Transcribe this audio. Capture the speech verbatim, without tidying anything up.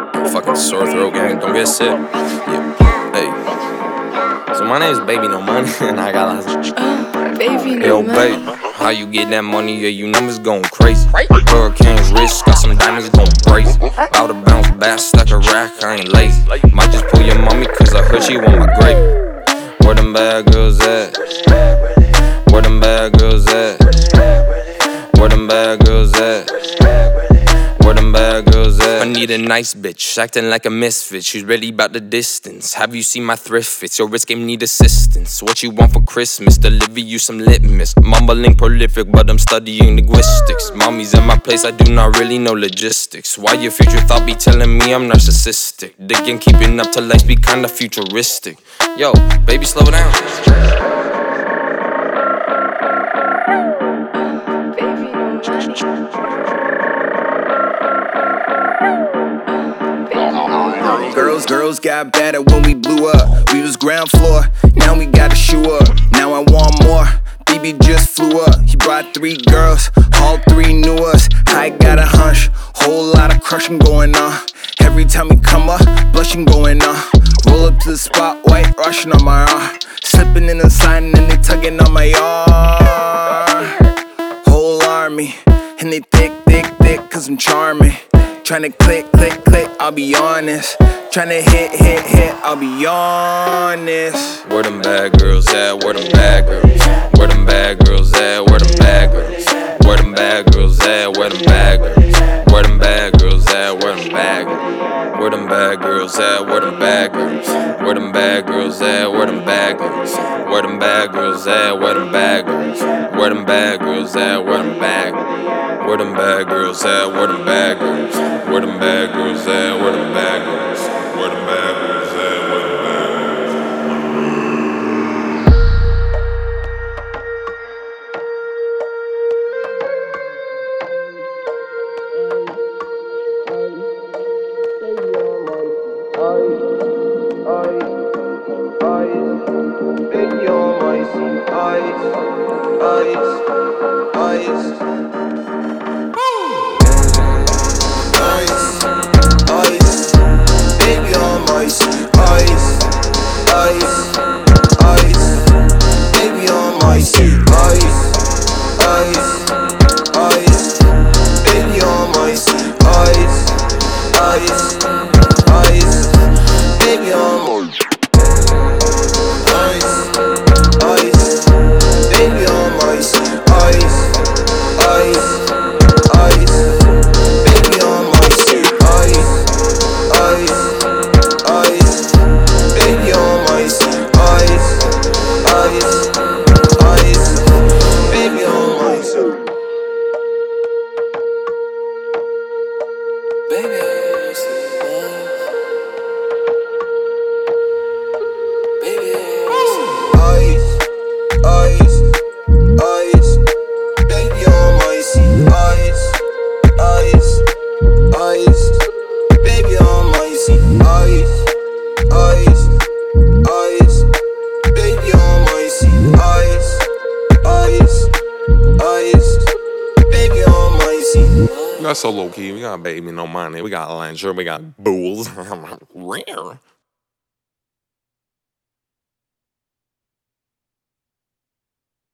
Fucking sore throat, gang. Don't get sick. Yeah. Hey. So my name's Baby No Money, and I got lots of. Oh, baby, Yo, no money. babe, how you get that money? Yeah, you numbers going crazy. Hurricane wrist, got some diamonds going crazy. About to bounce back, stuck a rack, I ain't lazy. Might just pull your mommy, cause I heard she want my gravy. Where them bad girls at? Where them bad girls at? Where them bad girls at? Where them bad girls at? I need a nice bitch, acting like a misfit. She's really about the distance. Have you seen my thrift fits? Your wrist game need assistance. What you want for Christmas? Deliver you some litmus. Mumbling prolific, but I'm studying linguistics. Mommy's in my place, I do not really know logistics. Why your future thought be telling me I'm narcissistic? Digging, keeping up to life be kinda futuristic. Yo, baby, slow down. Baby, no money. Girls, girls got better when we blew up. We was ground floor, now we got a shoe up. Now I want more. B B just flew up. He brought three girls, all three knew us. I got a hunch, whole lot of crushing going on. Every time we come up, blushing going on. Roll up to the spot, white rushing on my arm. Slipping in the sign and they tugging on my arm. Whole army, and they thick, thick, thick, cause I'm charming. Tryna click, click, click, I'll be honest. Tryna hit, hit, hit, I'll be honest. Where them bad girls at? Where them bad girls? Where them bad girls at? Where them bad girls? Where them bad girls at? Where them bad girls? Where them bad girls at? Where them bad girls? Where them bad girls at? Where them bad girls? Where them bad girls at? Where them bad girls? Where them bad girls at? Where them bad girls? Where them bad girls at? Where them bad Where them bad girls at? Where them bad girls? Where them bad girls at? Where them bad girls? Where them bad girls at? Where them We got so low key. We got Baby No Money. We got Langer. We got Bulls. Rare.